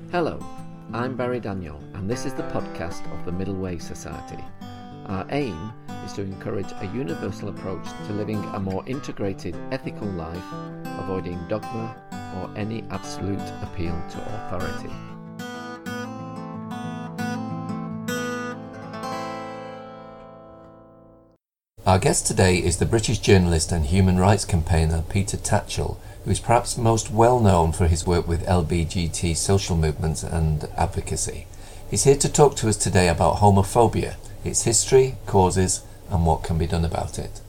Hello, I'm Barry Daniel, and this is the podcast of the Middle Way Society. Our aim is to encourage a universal approach to living a more integrated, ethical life, avoiding dogma or any absolute appeal to authority. Our guest today is the British journalist and human rights campaigner Peter Tatchell, who is perhaps most well known for his work with LGBT social movements and advocacy. He's here to talk to us today about homophobia, its history, causes, and what can be done about it.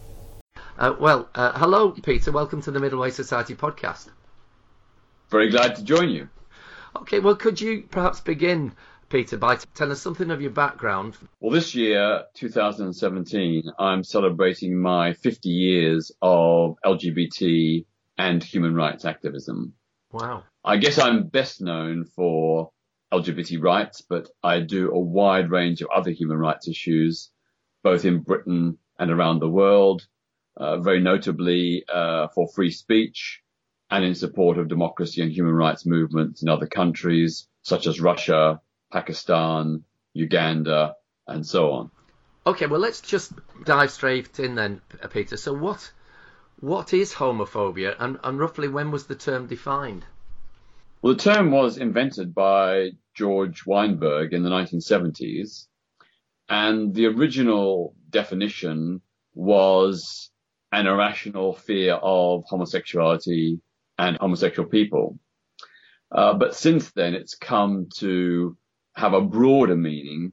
Hello, Peter. Welcome to the Middle Way Society podcast. Very glad to join you. Okay, well, could you perhaps begin, Peter, by telling us something of your background? Well, this year, 2017, I'm celebrating my 50 years of LGBT and human rights activism. Wow. I guess I'm best known for LGBT rights, but I do a wide range of other human rights issues, both in Britain and around the world, very notably for free speech and in support of democracy and human rights movements in other countries, such as Russia, Pakistan, Uganda, and so on. Okay, well, let's just dive straight in then, Peter. So what is homophobia, and roughly when was the term defined? Well, the term was invented by George Weinberg in the 1970s, and the original definition was an irrational fear of homosexuality and homosexual people. But since then, it's come to have a broader meaning,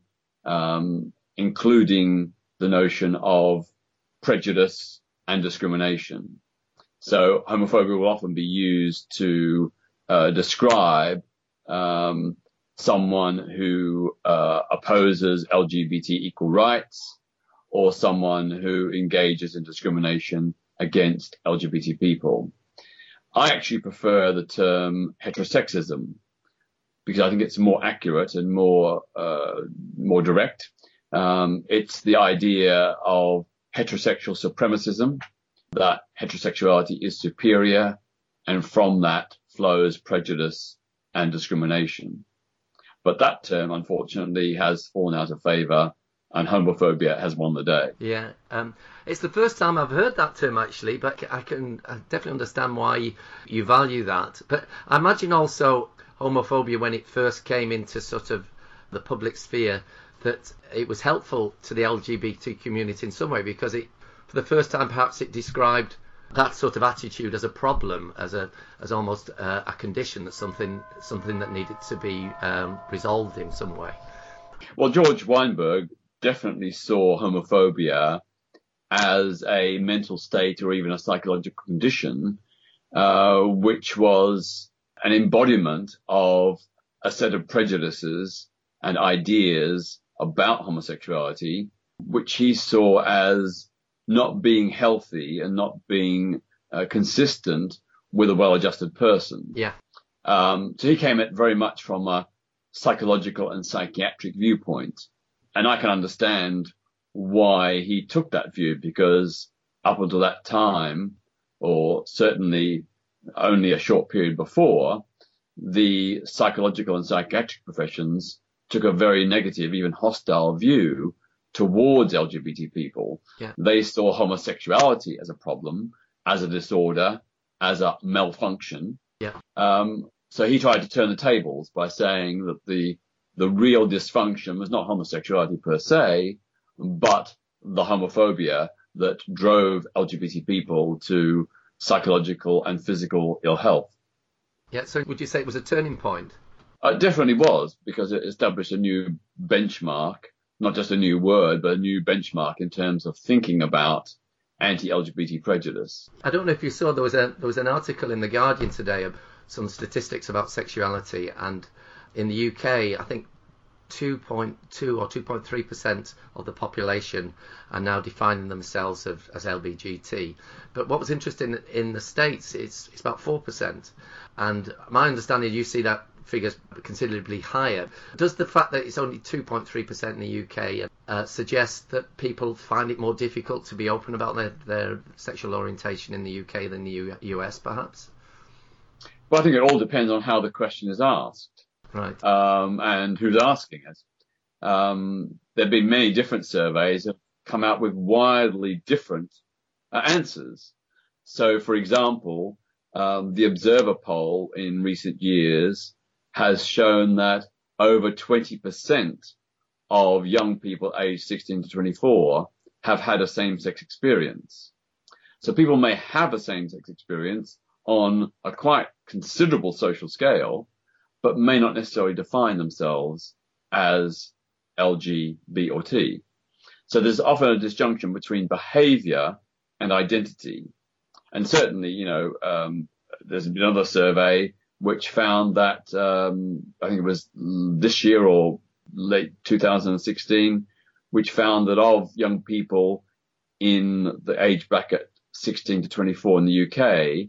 including the notion of prejudice and discrimination. So homophobia will often be used to describe someone who opposes LGBT equal rights, or someone who engages in discrimination against LGBT people. I actually prefer the term heterosexism because I think it's more accurate and more direct. It's the idea of heterosexual supremacism, that heterosexuality is superior, and from that flows prejudice and discrimination. But that term, unfortunately, has fallen out of favour, and homophobia has won the day. Yeah, it's the first time I've heard that term, actually, but I definitely understand why you value that. But I imagine also homophobia, when it first came into sort of the public sphere, that it was helpful to the LGBT community in some way, because for the first time perhaps it described that sort of attitude as a problem, as almost a condition, that something that needed to be resolved in some way. Well, George Weinberg definitely saw homophobia as a mental state or even a psychological condition, which was an embodiment of a set of prejudices and ideas about homosexuality, which he saw as not being healthy and not being consistent with a well-adjusted person. Yeah. So he came at very much from a psychological and psychiatric viewpoint. And I can understand why he took that view, because up until that time, or certainly only a short period before, the psychological and psychiatric professions took a very negative, even hostile view towards LGBT people. Yeah. They saw homosexuality as a problem, as a disorder, as a malfunction. Yeah. So he tried to turn the tables by saying that the real dysfunction was not homosexuality per se, but the homophobia that drove LGBT people to psychological and physical ill health. Yeah. So would you say it was a turning point? It definitely was, because it established a new benchmark, not just a new word, but a new benchmark in terms of thinking about anti-LGBT prejudice. I don't know if you saw, there was an article in The Guardian today of some statistics about sexuality, and in the UK, I think 2.2 or 2.3% of the population are now defining themselves as LGBT. But what was interesting in the States, it's about 4%. And my understanding, you see that figures considerably higher. Does the fact that it's only 2.3% in the UK suggest that people find it more difficult to be open about their sexual orientation in the UK than the US, perhaps? Well, I think it all depends on how the question is asked. Right. and who's asking it. There have been many different surveys that have come out with wildly different answers. So, for example, the Observer poll in recent years has shown that over 20% of young people aged 16 to 24 have had a same-sex experience. So people may have a same-sex experience on a quite considerable social scale, but may not necessarily define themselves as L, G, B, or T. So there's often a disjunction between behavior and identity. And certainly, there's been another survey which found that, I think it was this year or late 2016, which found that of young people in the age bracket 16 to 24 in the UK,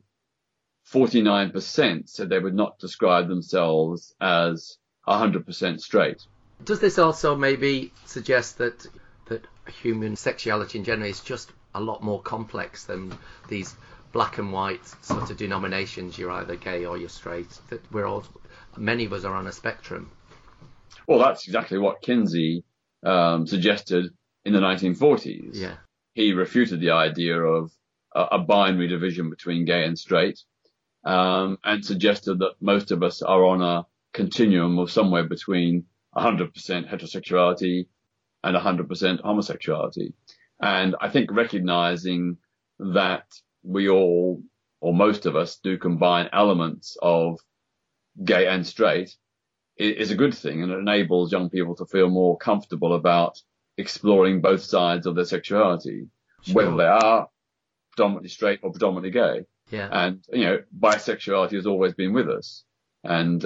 49% said they would not describe themselves as 100% straight. Does this also maybe suggest that human sexuality in general is just a lot more complex than these black and white sort of denominations? You're either gay or you're straight. That many of us are on a spectrum. Well, that's exactly what Kinsey suggested in the 1940s. Yeah. He refuted the idea of a binary division between gay and straight, and suggested that most of us are on a continuum of somewhere between 100% heterosexuality and 100% homosexuality. And I think recognizing that we all, or most of us, do combine elements of gay and straight is a good thing, and it enables young people to feel more comfortable about exploring both sides of their sexuality, Sure. whether they are predominantly straight or predominantly gay. Yeah. And, bisexuality has always been with us. And,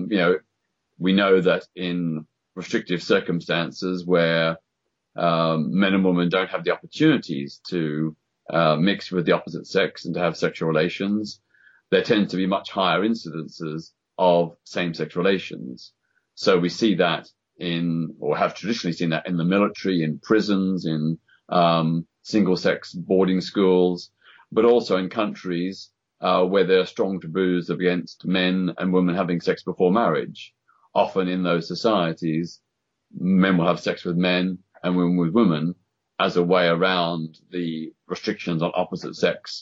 we know that in restrictive circumstances where men and women don't have the opportunities to mix with the opposite sex and to have sexual relations, there tends to be much higher incidences of same-sex relations. So we see that or have traditionally seen that in the military, in prisons, in single-sex boarding schools, but also in countries where there are strong taboos against men and women having sex before marriage. Often in those societies, men will have sex with men and women with women as a way around the restrictions on opposite sex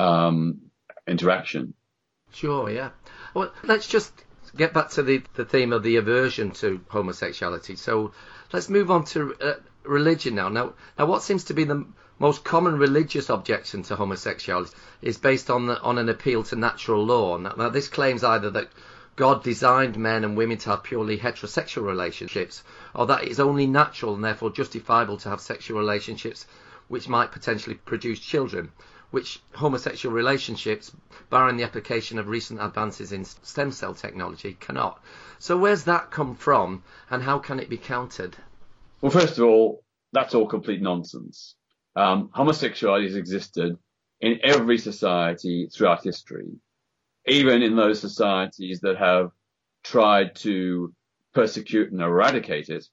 interaction. Sure, yeah. Well, let's just get back to the theme of the aversion to homosexuality. So let's move on to religion now. Now, what seems to be the most common religious objection to homosexuality is based on an appeal to natural law. Now, this claims either that God designed men and women to have purely heterosexual relationships, or that it's only natural and therefore justifiable to have sexual relationships which might potentially produce children, which homosexual relationships, barring the application of recent advances in stem cell technology, cannot. So where's that come from, and how can it be countered? Well, first of all, that's all complete nonsense. Homosexuality has existed in every society throughout history, even in those societies that have tried to persecute and eradicate it,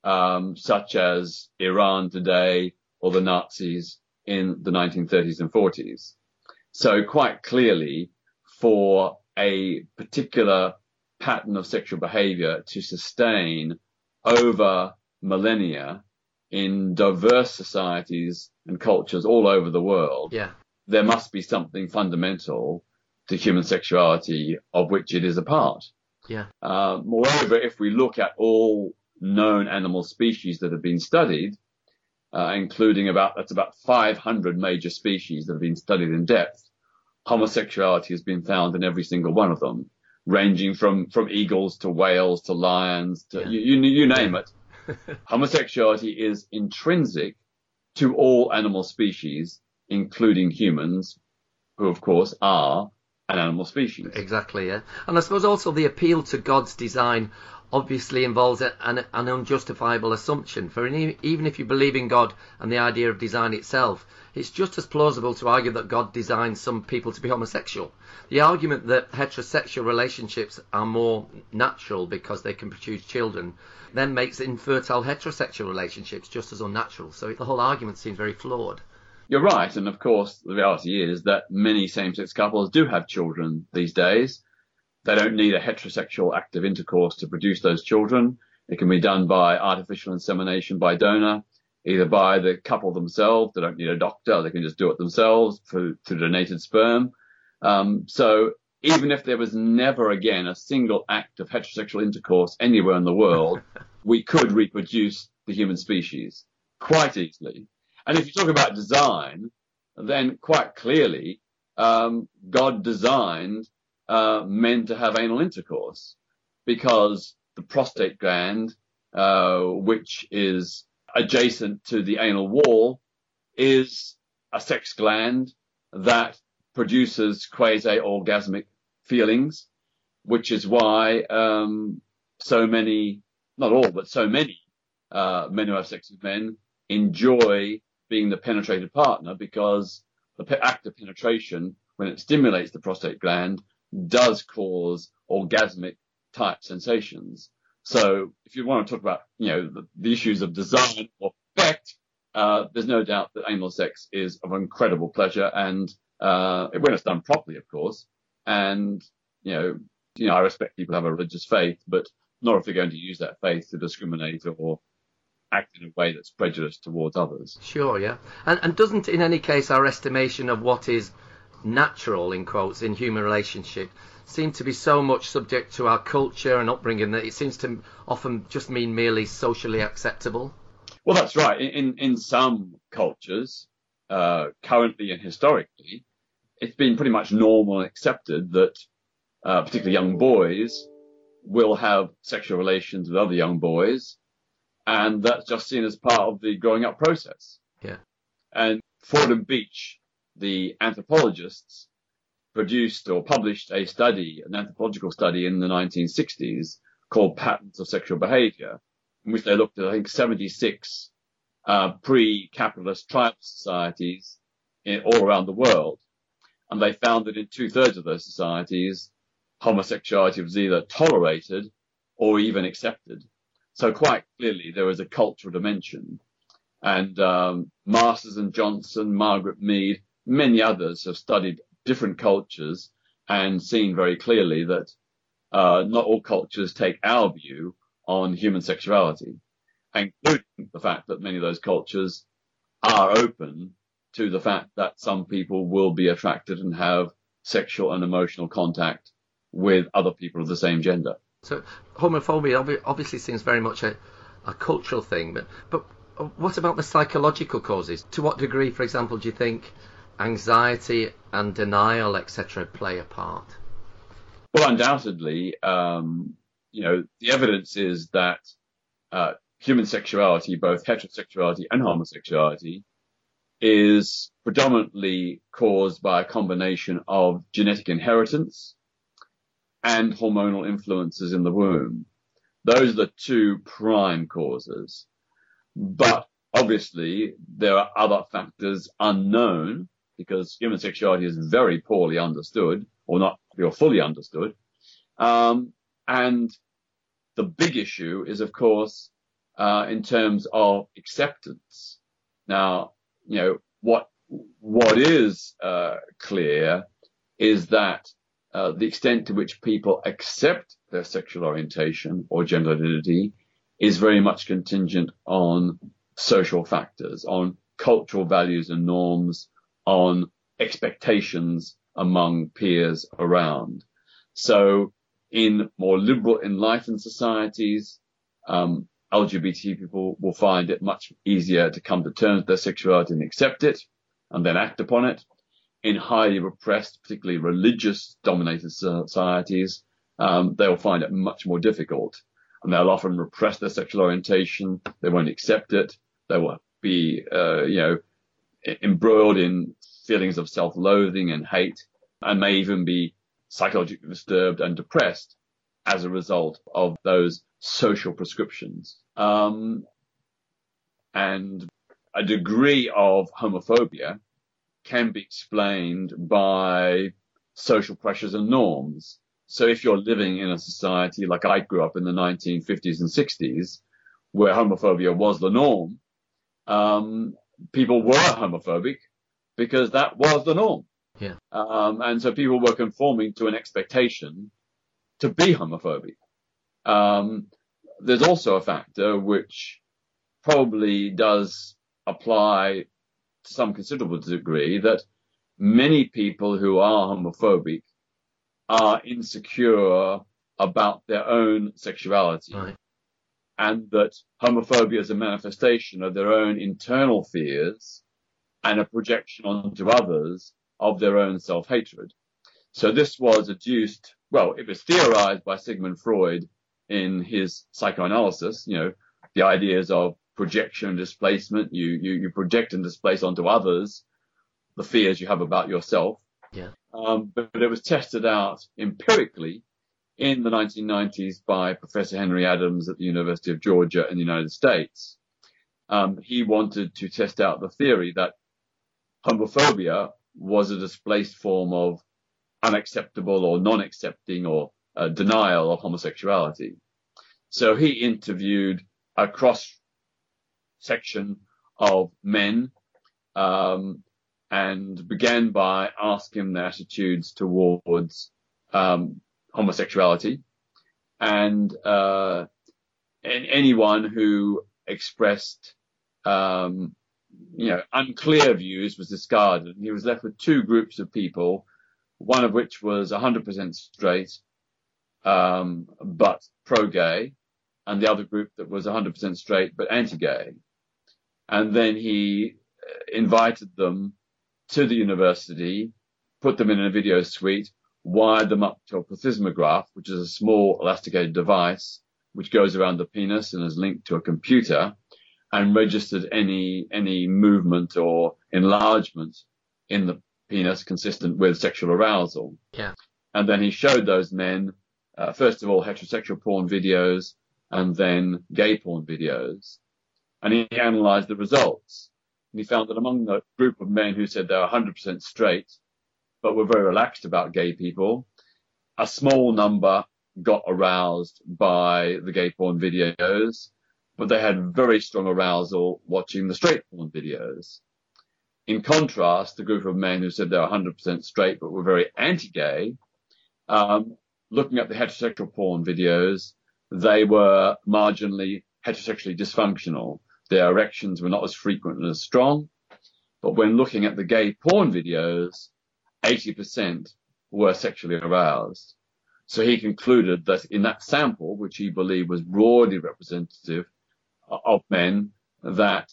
such as Iran today or the Nazis in the 1930s and 40s. So quite clearly, for a particular pattern of sexual behavior to sustain over millennia in diverse societies and cultures all over the world, there must be something fundamental to human sexuality of which it is a part. Moreover, if we look at all known animal species that have been studied, including about 500 major species that have been studied in depth, homosexuality has been found in every single one of them, ranging from eagles to whales to lions to you name it. Homosexuality is intrinsic to all animal species, including humans, who of course are an animal species. Exactly, yeah. And I suppose also the appeal to God's design obviously involves an unjustifiable assumption. For even if you believe in God and the idea of design itself, it's just as plausible to argue that God designed some people to be homosexual. The argument that heterosexual relationships are more natural because they can produce children then makes infertile heterosexual relationships just as unnatural. So the whole argument seems very flawed. You're right, and of course the reality is that many same-sex couples do have children these days, They don't need a heterosexual active intercourse to produce those children. It can be done by artificial insemination by donor, either by the couple themselves. They don't need a doctor. They can just do it themselves through donated sperm. So even if there was never again a single act of heterosexual intercourse anywhere in the world, we could reproduce the human species quite easily. And if you talk about design, then quite clearly, God designed men to have anal intercourse, because the prostate gland, which is adjacent to the anal wall, is a sex gland that produces quasi-orgasmic feelings, which is why so many, not all, but so many men who have sex with men enjoy being the penetrated partner, because the act of penetration, when it stimulates the prostate gland, does cause orgasmic type sensations. So if you want to talk about, the issues of design or effect, there's no doubt that anal sex is of incredible pleasure, and when it's done properly, of course. And, I respect people who have a religious faith, but not if they're going to use that faith to discriminate or act in a way that's prejudiced towards others. Sure, yeah. And doesn't, in any case, our estimation of what is natural, in quotes, in human relationship seem to be so much subject to our culture and upbringing that it seems to often just mean merely socially acceptable? Well, that's right. In some cultures, currently and historically, it's been pretty much normal and accepted that particularly young boys will have sexual relations with other young boys, and that's just seen as part of the growing up process. Yeah. And Fordham Beach, the anthropologists, produced or published a study, an anthropological study in the 1960s called Patterns of Sexual Behavior, in which they looked at, I think, 76 pre-capitalist tribal societies all around the world. And they found that in 2/3 of those societies, homosexuality was either tolerated or even accepted. So quite clearly there was a cultural dimension. And Masters and Johnson, Margaret Mead, many others have studied different cultures and seen very clearly that not all cultures take our view on human sexuality, including the fact that many of those cultures are open to the fact that some people will be attracted and have sexual and emotional contact with other people of the same gender. So homophobia obviously seems very much a cultural thing, but what about the psychological causes? To what degree, for example, do you think anxiety and denial, etc., play a part? Well, undoubtedly, the evidence is that human sexuality, both heterosexuality and homosexuality, is predominantly caused by a combination of genetic inheritance and hormonal influences in the womb. Those are the two prime causes. But obviously, there are other factors unknown, because human sexuality is very poorly understood, or not fully understood. And the big issue is, of course, in terms of acceptance. Now, what is clear is that the extent to which people accept their sexual orientation or gender identity is very much contingent on social factors, on cultural values and norms, on expectations among peers around. So in more liberal, enlightened societies, LGBT people will find it much easier to come to terms with their sexuality and accept it and then act upon it. In highly repressed, particularly religious-dominated societies, they'll find it much more difficult, and they'll often repress their sexual orientation. They won't accept it. They will be, embroiled in feelings of self-loathing and hate, and may even be psychologically disturbed and depressed as a result of those social prescriptions. And a degree of homophobia can be explained by social pressures and norms. So if you're living in a society like I grew up in the 1950s and 60s, where homophobia was the norm, people were homophobic because that was the norm. Yeah. And so people were conforming to an expectation to be homophobic. There's also a factor which probably does apply to some considerable degree, that many people who are homophobic are insecure about their own sexuality. Right. And that homophobia is a manifestation of their own internal fears and a projection onto others of their own self-hatred. So this was adduced, well, it was theorized by Sigmund Freud in his psychoanalysis, the ideas of projection and displacement. You project and displace onto others the fears you have about yourself. Yeah. But it was tested out empirically in the 1990s by Professor Henry Adams at the University of Georgia in the United States. He wanted to test out the theory that homophobia was a displaced form of unacceptable or non-accepting or denial of homosexuality. So he interviewed a cross-section of men and began by asking their attitudes towards homosexuality, and anyone who expressed unclear views was discarded. He was left with two groups of people, one of which was 100% straight but pro-gay, and the other group that was 100% straight but anti-gay. And then he invited them to the university, put them in a video suite, wired them up to a plethysmograph, which is a small elasticated device which goes around the penis and is linked to a computer, and registered any movement or enlargement in the penis consistent with sexual arousal. Yeah. And then he showed those men, first of all, heterosexual porn videos and then gay porn videos. And he analyzed the results. And he found that among the group of men who said they were 100% straight, but were very relaxed about gay people, a small number got aroused by the gay porn videos, but they had very strong arousal watching the straight porn videos. In contrast, the group of men who said they were 100% straight but were very anti-gay, looking at the heterosexual porn videos, they were marginally heterosexually dysfunctional. Their erections were not as frequent and as strong. But when looking at the gay porn videos, 80% were sexually aroused. So he concluded that in that sample, which he believed was broadly representative of men, that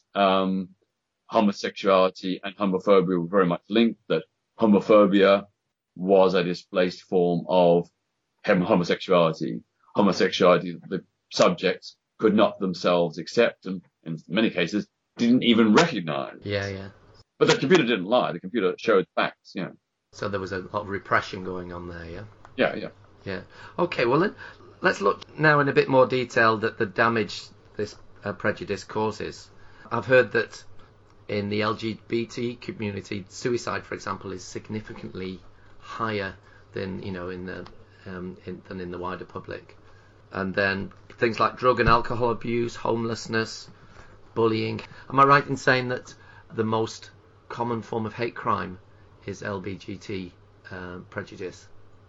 homosexuality and homophobia were very much linked, that homophobia was a displaced form of homosexuality. Homosexuality, the subjects could not themselves accept, and in many cases didn't even recognize. Yeah. But the computer didn't lie. The computer showed facts. Yeah. So there was a lot of repression going on there. Yeah. Yeah. Okay. Well, then let's look now in a bit more detail at the damage this prejudice causes. I've heard that in the LGBT community, suicide, for example, is significantly higher than in the wider public. And then things like drug and alcohol abuse, homelessness, bullying. Am I right in saying that the most common form of hate crime is LGBT prejudice?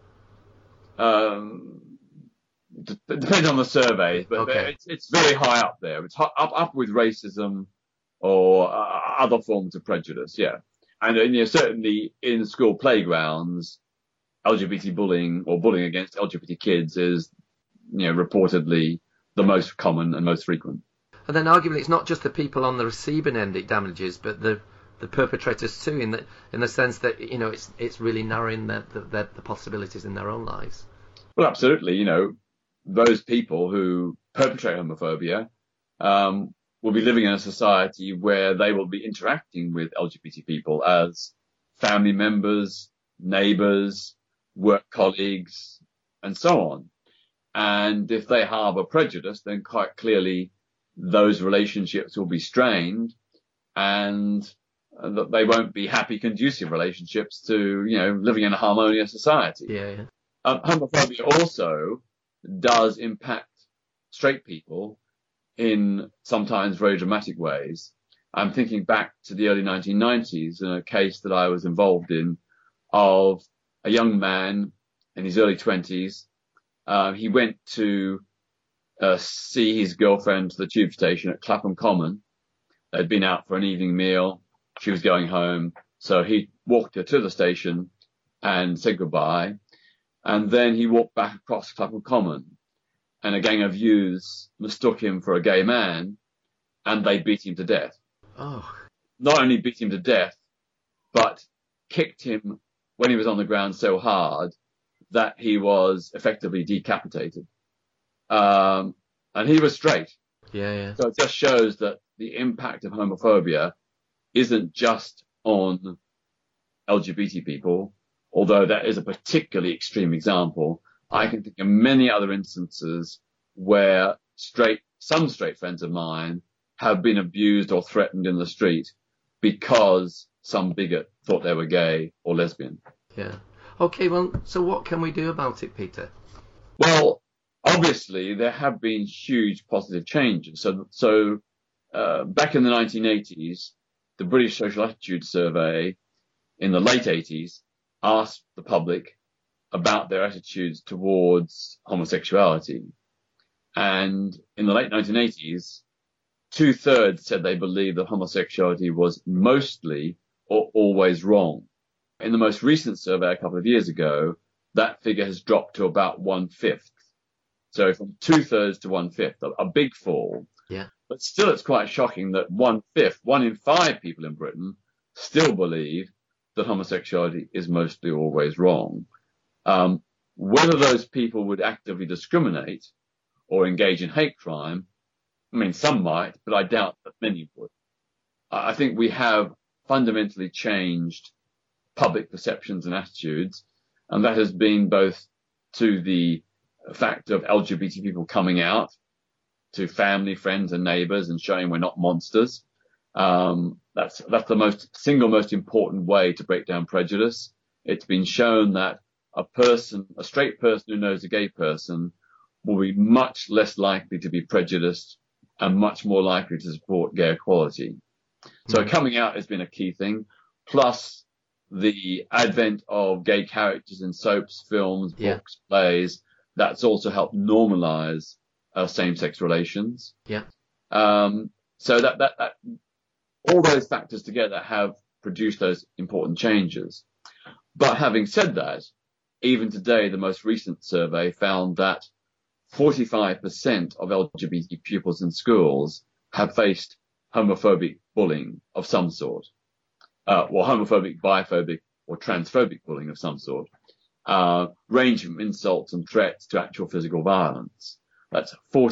Depends on the survey, but okay. It's very high up there. It's up with racism or other forms of prejudice, yeah. And certainly in school playgrounds, LGBT bullying or bullying against LGBT kids is reportedly the most common and most frequent. And then arguably it's not just the people on the receiving end it damages, but the perpetrators too, in the sense that it's really narrowing the possibilities in their own lives. Well, absolutely. Those people who perpetrate homophobia will be living in a society where they will be interacting with LGBT people as family members, neighbors, work colleagues, and so on. And if they harbor prejudice, then quite clearly those relationships will be strained, and that they won't be happy, conducive relationships to, living in a harmonious society. Yeah. Homophobia also does impact straight people in sometimes very dramatic ways. I'm thinking back to the early 1990s in a case that I was involved in of a young man in his early 20s He went to see his girlfriend to the tube station at Clapham Common. They'd been out for an evening meal. She was going home. So he walked her to the station and said goodbye. And then he walked back across Clapham Common. And a gang of youths mistook him for a gay man, and they beat him to death. Oh. Not only beat him to death, but kicked him when he was on the ground so hard that he was effectively decapitated. And he was straight. Yeah. So it just shows that the impact of homophobia isn't just on LGBT people, although that is a particularly extreme example. I can think of many other instances where some straight friends of mine have been abused or threatened in the street because some bigot thought they were gay or lesbian. Yeah. Okay, well, so what can we do about it, Peter? Well, obviously, there have been huge positive changes. So back in the 1980s, the British Social Attitude Survey in the late 80s asked the public about their attitudes towards homosexuality. And in the late 1980s, 2/3 said they believed that homosexuality was mostly or always wrong. In the most recent survey a couple of years ago, that figure has dropped to about 1/5. So from 2/3 to 1/5, a big fall. Yeah. But still, it's quite shocking that 1/5, 1 in 5 people in Britain still believe that homosexuality is mostly always wrong. Whether those people would actively discriminate or engage in hate crime, I mean, some might, but I doubt that many would. I think we have fundamentally changed public perceptions and attitudes, and that has been both to the fact of LGBT people coming out to family, friends, and neighbours and showing we're not monsters. That's the single most important way to break down prejudice. It's been shown that a straight person who knows a gay person will be much less likely to be prejudiced and much more likely to support gay equality. So coming out has been a key thing, plus the advent of gay characters in soaps, films, books, plays. That's also helped normalize same-sex relations. Yeah. So that all those factors together have produced those important changes. But having said that, even today, the most recent survey found that 45% of LGBT pupils in schools have faced homophobic bullying of some sort, homophobic, biphobic, or transphobic bullying of some sort, ranging from insults and threats to actual physical violence. That's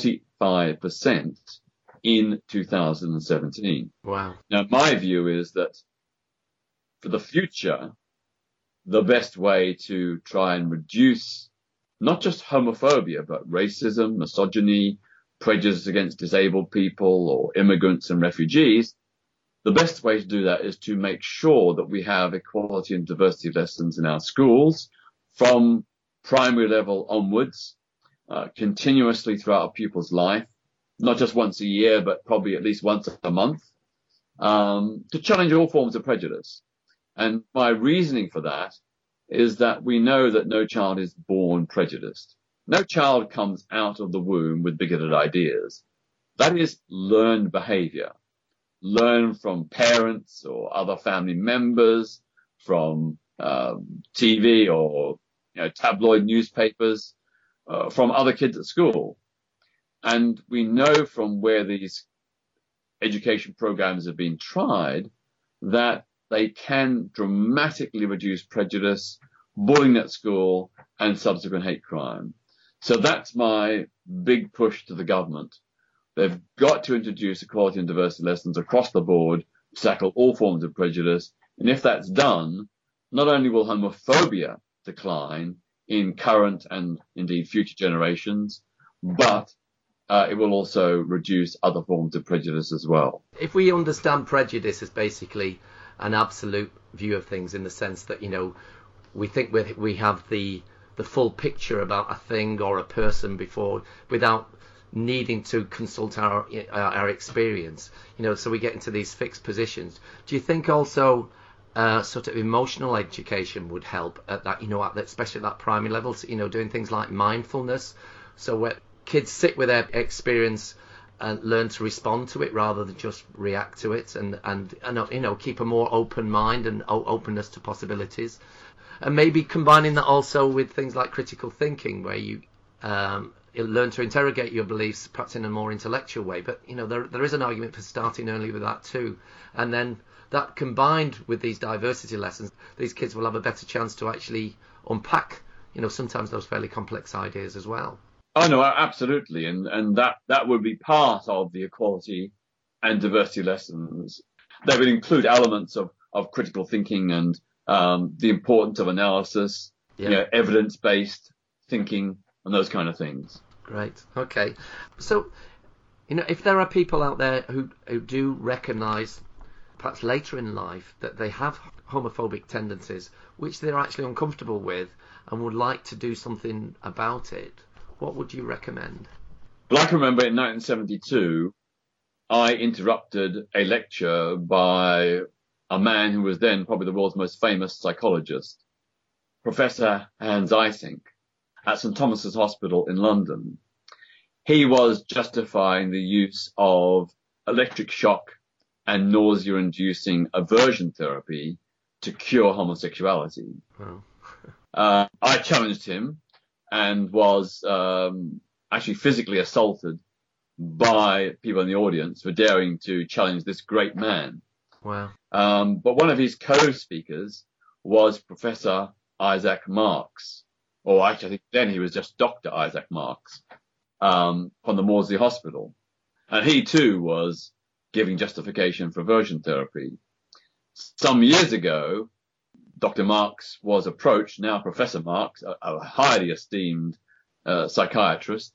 45% in 2017. Wow. Now, my view is that for the future, the best way to try and reduce not just homophobia, but racism, misogyny, prejudice against disabled people or immigrants and refugees, the best way to do that is to make sure that we have equality and diversity lessons in our schools from primary level onwards, continuously throughout a pupil's life, not just once a year, but probably at least once a month, to challenge all forms of prejudice. And my reasoning for that is that we know that no child is born prejudiced. No child comes out of the womb with bigoted ideas. That is learned behavior, learned from parents or other family members, from TV or tabloid newspapers, from other kids at school. And we know from where these education programs have been tried that they can dramatically reduce prejudice, bullying at school, and subsequent hate crime. So that's my big push to the government. They've got to introduce equality and diversity lessons across the board to tackle all forms of prejudice. And if that's done, not only will homophobia decline in current and indeed future generations, but it will also reduce other forms of prejudice as well. If we understand prejudice as basically an absolute view of things, in the sense that, we think we have the full picture about a thing or a person before, without needing to consult our experience, so we get into these fixed positions. Do you think also sort of emotional education would help at that, especially at that primary level. So, doing things like mindfulness, so where kids sit with their experience and learn to respond to it rather than just react to it, and keep a more open mind and openness to possibilities, and maybe combining that also with things like critical thinking, where you learn to interrogate your beliefs perhaps in a more intellectual way. But there is an argument for starting early with that too, and then that combined with these diversity lessons, these kids will have a better chance to actually unpack, sometimes those fairly complex ideas as well. Oh no, absolutely, and that would be part of the equality and diversity lessons. They would include elements of critical thinking and the importance of analysis, evidence-based thinking, and those kind of things. Great. Okay. So, if there are people out there who do recognise, perhaps later in life, that they have homophobic tendencies, which they're actually uncomfortable with and would like to do something about it, what would you recommend? Well, I can remember in 1972, I interrupted a lecture by a man who was then probably the world's most famous psychologist, Professor Hans Eysenck, at St Thomas's Hospital in London. He was justifying the use of electric shock and nausea-inducing aversion therapy to cure homosexuality. Wow. I challenged him and was actually physically assaulted by people in the audience for daring to challenge this great man. Wow. But one of his co-speakers was Professor Isaac Marks, or actually I think then he was just Dr. Isaac Marks, from the Maudsley Hospital. And he too was giving justification for aversion therapy. Some years ago, Dr. Marks was approached, now Professor Marks, a highly esteemed psychiatrist,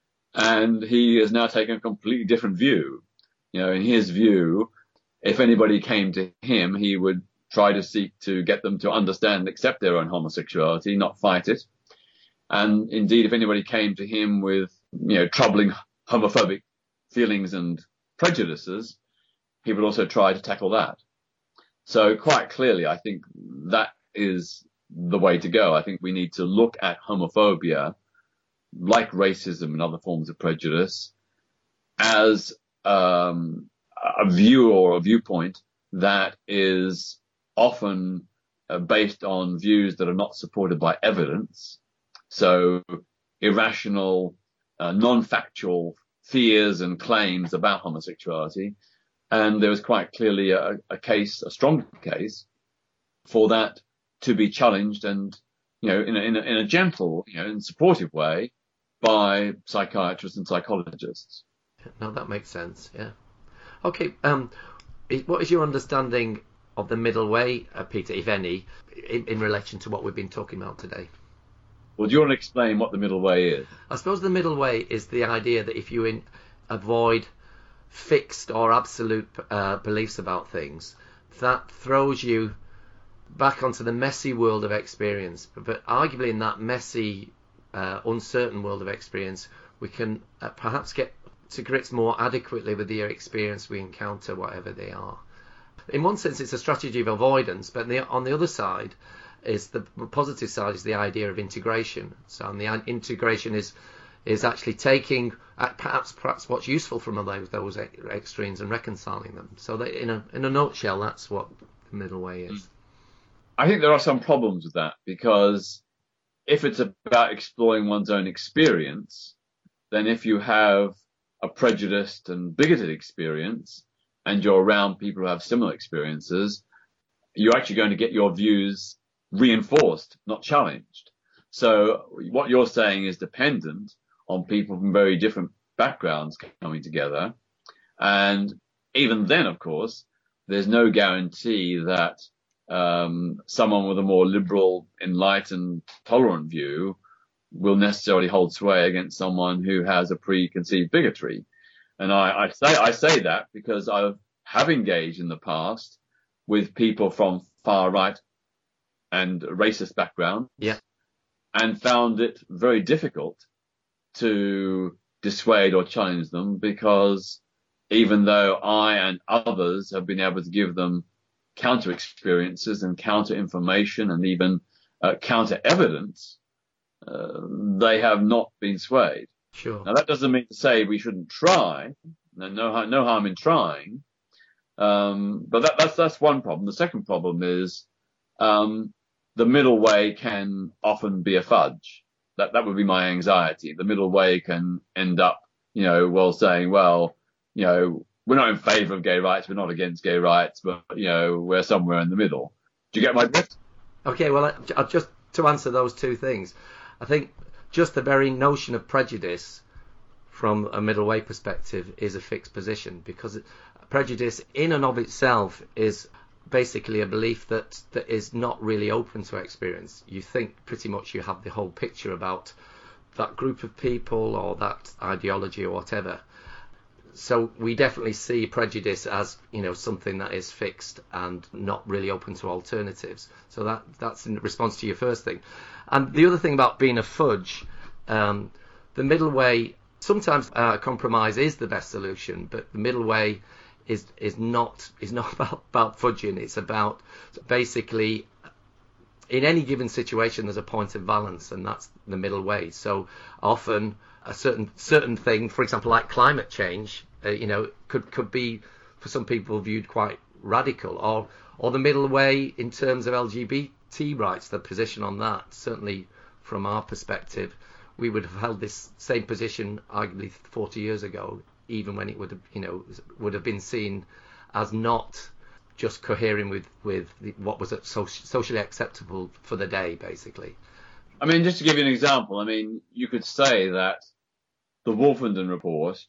and he has now taken a completely different view. In his view, if anybody came to him, he would try to seek to get them to understand and accept their own homosexuality, not fight it. And indeed, if anybody came to him with, troubling homophobic feelings and prejudices, he would also try to tackle that. So quite clearly, I think that is the way to go. I think we need to look at homophobia, like racism and other forms of prejudice, as a view or a viewpoint that is often based on views that are not supported by evidence. So irrational, non-factual fears and claims about homosexuality. And there was quite clearly a strong case for that to be challenged and, in a gentle, and supportive way by psychiatrists and psychologists. No, that makes sense. Yeah. Okay. What is your understanding of the middle way, Peter, if any, in relation to what we've been talking about today? Well, do you want to explain what the middle way is? I suppose the middle way is the idea that if you avoid fixed or absolute beliefs about things, that throws you back onto the messy world of experience. But arguably in that messy, uncertain world of experience, we can perhaps get to grips more adequately with the experience we encounter, whatever they are. In one sense, it's a strategy of avoidance, but on the other side, is the positive side is the idea of integration. So, and the integration is actually taking perhaps what's useful from those extremes and reconciling them. So that in a nutshell, that's what the middle way is. I think there are some problems with that, because if it's about exploring one's own experience, then if you have a prejudiced and bigoted experience and you're around people who have similar experiences, you're actually going to get your views reinforced, not challenged. So what you're saying is dependent on people from very different backgrounds coming together. And even then, of course, there's no guarantee that someone with a more liberal, enlightened, tolerant view will necessarily hold sway against someone who has a preconceived bigotry. And I say that because I have engaged in the past with people from far right and racist background, and found it very difficult to dissuade or challenge them, because even though I and others have been able to give them counter experiences and counter information and even counter evidence, they have not been swayed. Sure. Now, that doesn't mean to say we shouldn't try. No harm in trying. But that's one problem. The second problem is the middle way can often be a fudge. That would be my anxiety. The middle way can end up, saying, we're not in favour of gay rights, we're not against gay rights, but we're somewhere in the middle. Do you get my drift? Okay, well, just to answer those two things, I think just the very notion of prejudice from a middle way perspective is a fixed position, because prejudice in and of itself is basically a belief that is not really open to experience. You think pretty much you have the whole picture about that group of people or that ideology or whatever. So we definitely see prejudice as something that is fixed and not really open to alternatives. So that's in response to your first thing. And the other thing about being a fudge, the middle way, sometimes compromise is the best solution, but the middle way is not about fudging. It's about basically in any given situation there's a point of balance, and that's the middle way. So often a certain thing, for example, like climate change, could be for some people viewed quite radical, or the middle way in terms of LGBT rights, the position on that. Certainly from our perspective, we would have held this same position arguably 40 years ago, even when it would have been seen as not just cohering with what was socially acceptable for the day, basically. I mean, just to give you an example, you could say that the Wolfenden Report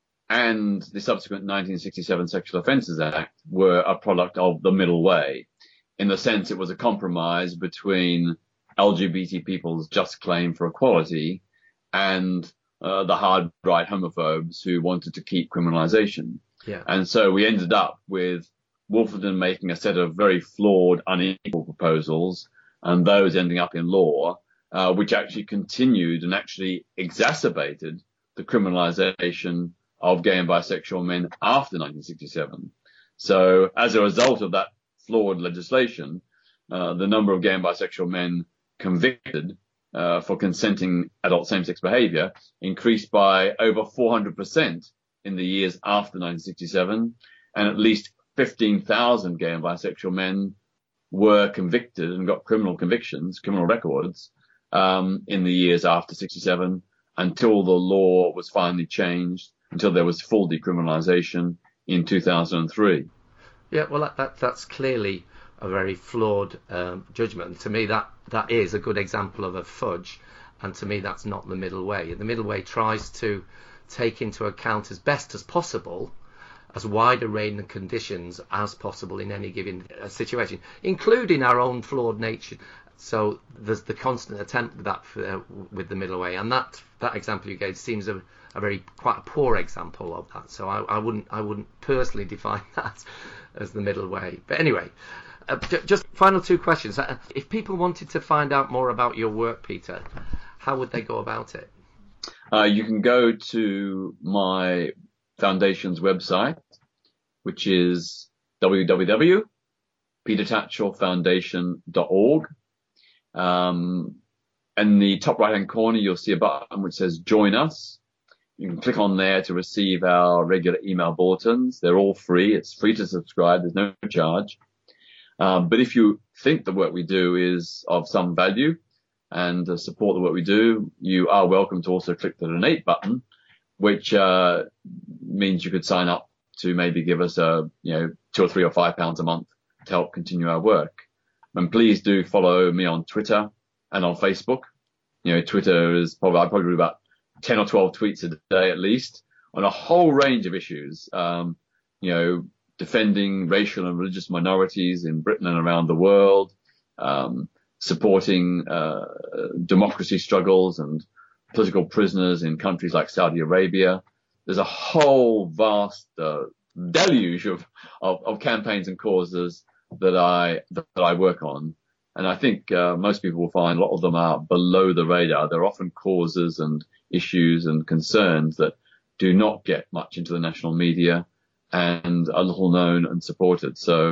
and the subsequent 1967 Sexual Offences Act were a product of the middle way, in the sense it was a compromise between LGBT people's just claim for equality and the hard right homophobes who wanted to keep criminalization. Yeah. And so we ended up with Wolfenden making a set of very flawed, unequal proposals, and those ending up in law, which actually continued and actually exacerbated the criminalization of gay and bisexual men after 1967. So as a result of that flawed legislation, the number of gay and bisexual men convicted for consenting adult same-sex behavior increased by over 400% in the years after 1967, and at least 15,000 gay and bisexual men were convicted and got criminal records, in the years after 67, until the law was finally changed, until there was full decriminalization in 2003. Yeah, well, that's clearly a very flawed judgment. To me, that is a good example of a fudge, and to me, that's not the middle way. The middle way tries to take into account as best as possible as wide a range of conditions as possible in any given situation, including our own flawed nature. So there's the constant attempt with that with the middle way, and that example you gave seems quite a poor example of that. So I wouldn't personally define that as the middle way. But anyway, just final two questions. If people wanted to find out more about your work, Peter, how would they go about it? You can go to my foundation's website, which is www.petertatchellfoundation.org. In the top right-hand corner, you'll see a button which says Join Us. You can click on there to receive our regular email bulletins. They're all free. It's free to subscribe. There's no charge. But if you think the work we do is of some value and support the work we do, you are welcome to also click the Donate button, which means you could sign up to maybe give us £2 or £3 or £5 a month to help continue our work. And please do follow me on Twitter and on Facebook. Twitter is I probably do about 10 or 12 tweets a day at least on a whole range of issues. Defending racial and religious minorities in Britain and around the world, supporting democracy struggles and political prisoners in countries like Saudi Arabia. There's a whole vast deluge of campaigns and causes that I work on. And I think most people will find a lot of them are below the radar. They're often causes and issues and concerns that do not get much into the national media and are little known and supported. So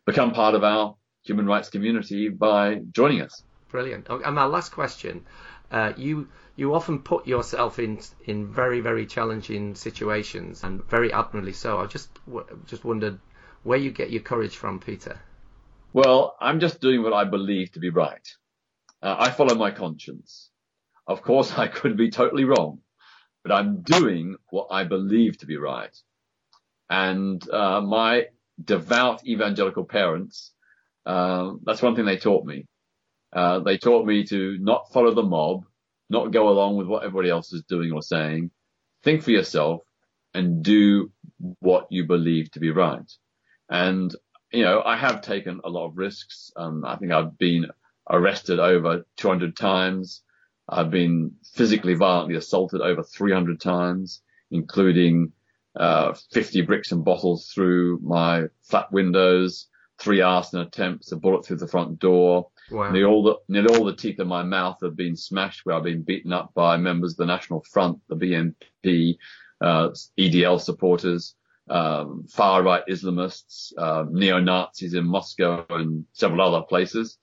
become part of our human rights community by joining us. Brilliant. And my last question, you often put yourself in very, very challenging situations, and very admirably so. I just wondered where you get your courage from, Peter. Well, I'm just doing what I believe to be right. I follow my conscience. Of course, I could be totally wrong, but I'm doing what I believe to be right. And my devout evangelical parents, that's one thing they taught me. They taught me to not follow the mob, not go along with what everybody else is doing or saying. Think for yourself and do what you believe to be right. And, I have taken a lot of risks. I think I've been arrested over 200 times. I've been physically violently assaulted over 300 times, including 50 bricks and bottles through my flat windows, 3 arson attempts, a bullet through the front door. Wow. Nearly all the teeth in my mouth have been smashed, where I've been beaten up by members of the National Front, the BNP, EDL supporters, far-right Islamists, neo-Nazis in Moscow and several other places.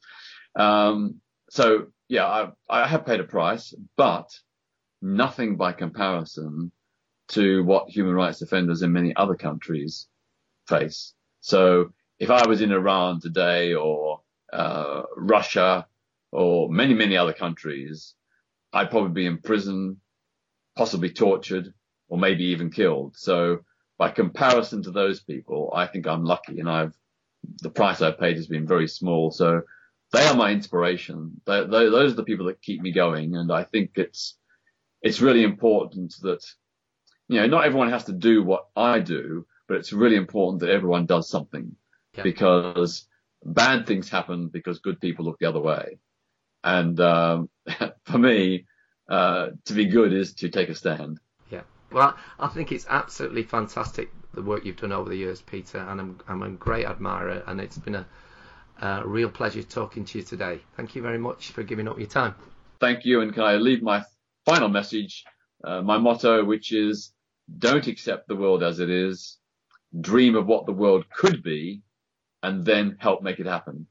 So, yeah, I have paid a price, but nothing by comparison to what human rights defenders in many other countries face. So if I was in Iran today, or Russia, or many, many other countries, I'd probably be in prison, possibly tortured, or maybe even killed. So by comparison to those people, I think I'm lucky, and the price I've paid has been very small. So they are my inspiration. Those are the people that keep me going. And I think it's really important that, not everyone has to do what I do, but it's really important that everyone does something. Yeah. Because bad things happen because good people look the other way. And for me, to be good is to take a stand. Yeah. Well, I think it's absolutely fantastic, the work you've done over the years, Peter, and I'm a great admirer, and it's been a real pleasure talking to you today. Thank you very much for giving up your time. Thank you. And can I leave my final message, my motto, which is, don't accept the world as it is, dream of what the world could be, and then help make it happen.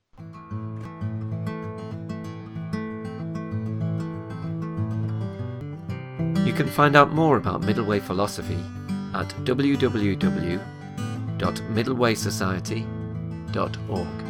You can find out more about Middle Way philosophy at www.middlewaysociety.org.